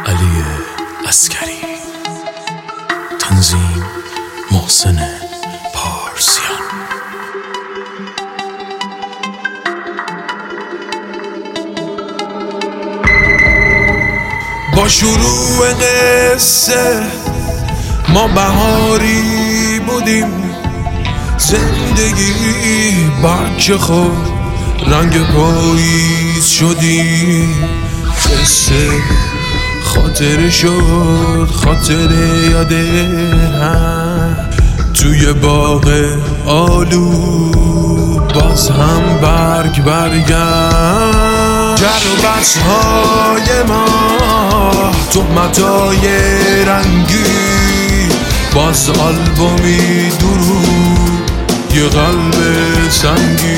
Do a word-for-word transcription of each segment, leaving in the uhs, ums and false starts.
علی عسکری، تنظیم محسن پارسیان. با شروع قصه ما بهاری بودیم، زندگی بچه خود رنگ پاییز شدیم. قصه خاطره شد، خاطره یاده هم توی باغ آلو باز هم برگ برگم. جر و بحث های ما، تهمتای رنگی، باز آلبومی درود، یه قلب سنگی.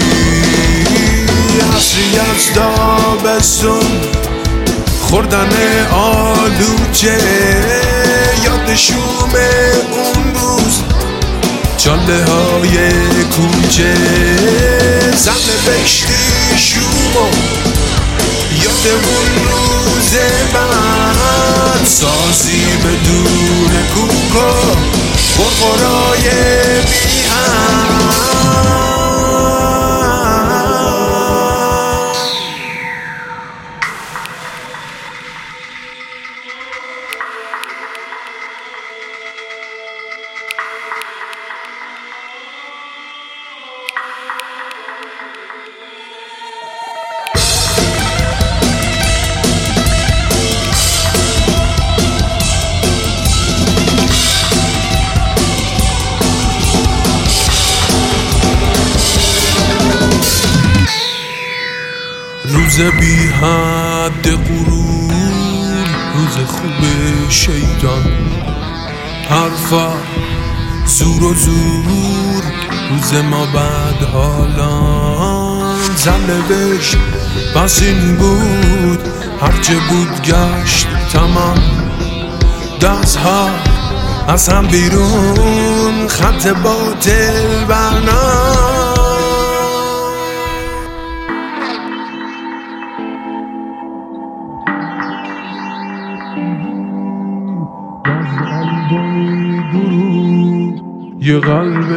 عصری از تابستون، خوردن آلوچه، یاد شوم اون روز، چاله های کوچه. زن بشتی شومو یاد اون روز من، سازی بدون کوکو، غرغرای میهن. روز بی حد غرور، روز خوب شیطان، حرفا زور و زور، روز ما بد حالان. زن بشت بس این بود، هرچه بود گشت تمام. دست ها از هم بیرون، خط باطل برنام. یه قلب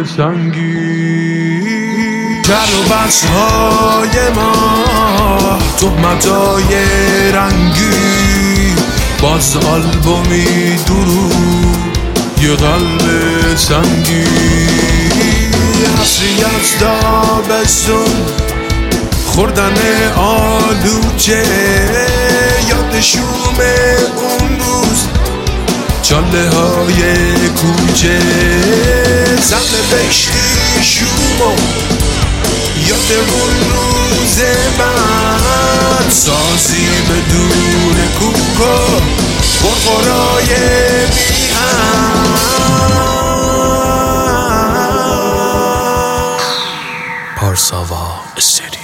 سنگی. جر و بحث های ما، تهمتای رنگی، باز آلبومی درود، یه قلب سنگی. عصری از تابستون، خوردن آلوچه، یاد شوم اون روز، چاله های کوچه. زن بشتی شومو یاد اون روز من، سازی بدون کوکو، غرغرای میهن. پارساوا استودیو.